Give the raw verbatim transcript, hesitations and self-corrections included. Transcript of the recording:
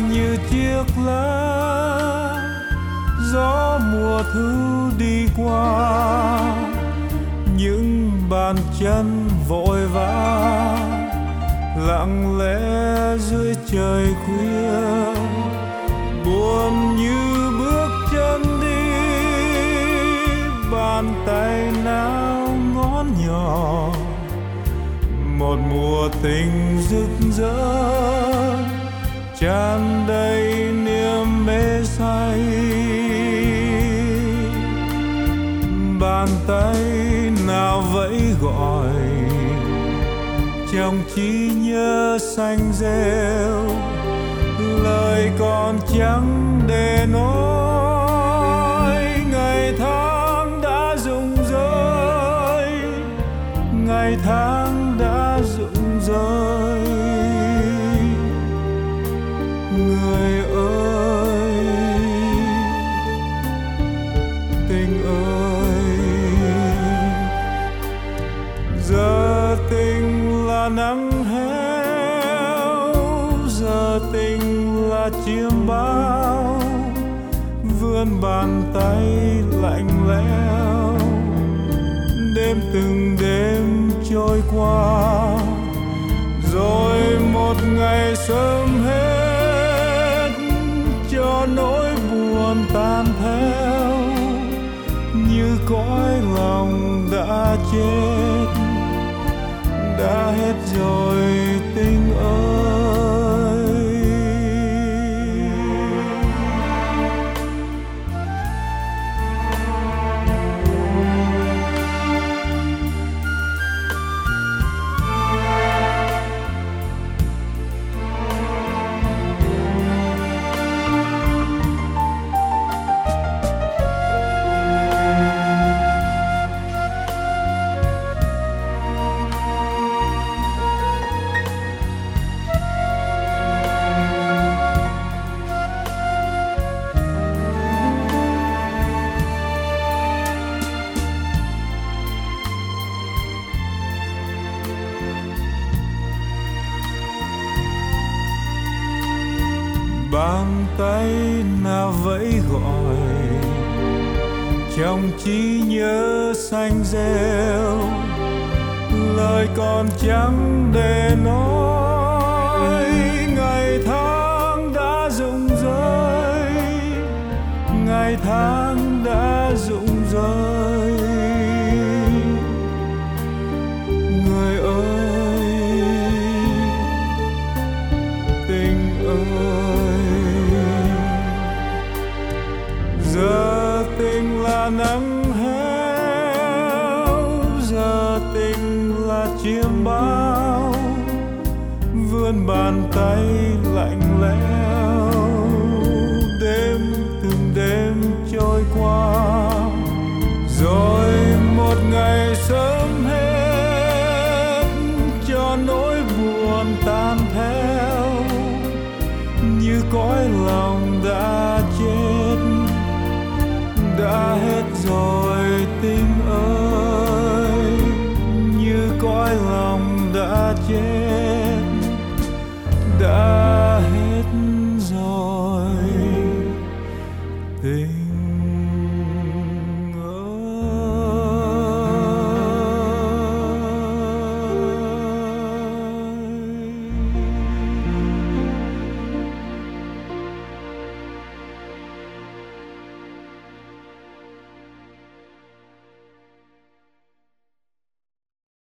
như chiếc lá gió mùa thu đi qua, những bàn chân vội vã lặng lẽ dưới trời khuya, buồn như bước chân đi, bàn tay nào ngón nhỏ, một mùa tình rực rỡ tràn đầy niềm mê say. Bàn tay nào vẫy gọi trong trí nhớ xanh rêu, lời còn chẳng để nói. Ngày tháng đã rụng rơi, ngày tháng đã rụng rơi. Người ơi, tình ơi, giờ tình là nắng héo, giờ tình là chiêm bao, vươn bàn tay lạnh lẽo. Đêm từng đêm trôi qua, rồi một ngày sớm hết, cho nỗi buồn tan theo như cõi lòng đã chết. Đã hết rồi tình ơi. Bàn tay nào vẫy gọi trong trí nhớ xanh rêu, lời còn chẳng để nói. Ngày tháng đã rụng rơi, ngày tháng đã rụng rơi. Người ơi, tình ơi, giờ tình là nắng héo, giờ tình là chiêm bao, vươn bàn tay lạnh lẽo. Đêm từng đêm trôi qua, rồi một ngày sớm hết, cho nỗi buồn tan theo như cõi lòng đã chết. Đã hết rồi tình ơi, như cõi lòng đã chết. Đã hết rồi tình